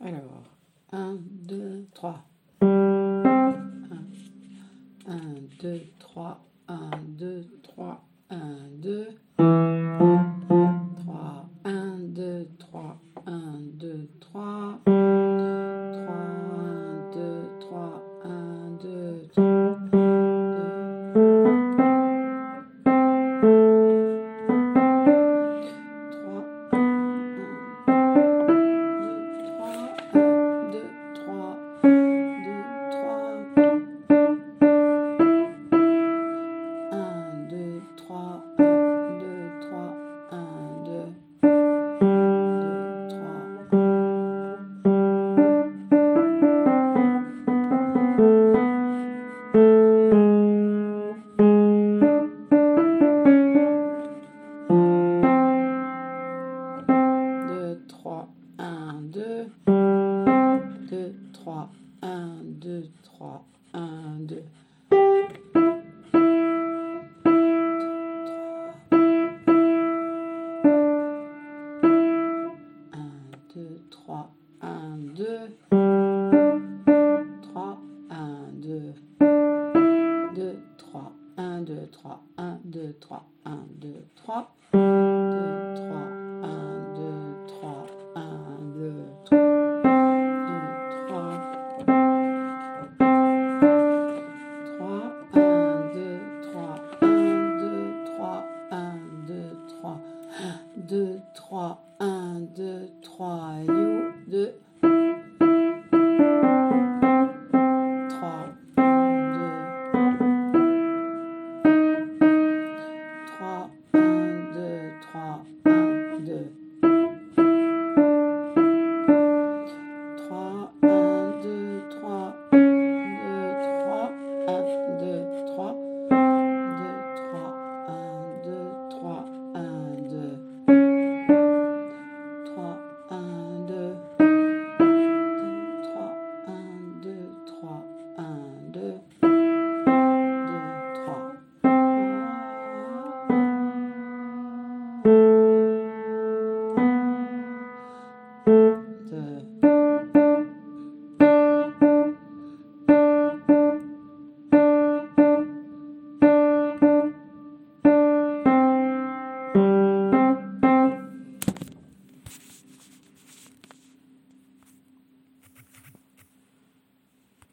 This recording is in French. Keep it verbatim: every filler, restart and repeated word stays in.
Alors, un, deux, trois. un, un, deux, trois. un, deux, trois. un, deux. trois. un, deux, trois. un, deux, trois. trois. un, deux, trois. un, deux, trois. un, deux, deux, trois, un, deux, trois, un, deux. un, deux, trois, un, deux, trois, un, deux, deux, trois, un, deux, trois, un, deux, trois, un, deux, trois, deux, trois, un, deux, trois, un, deux, deux, trois, un, deux, trois, you, deux.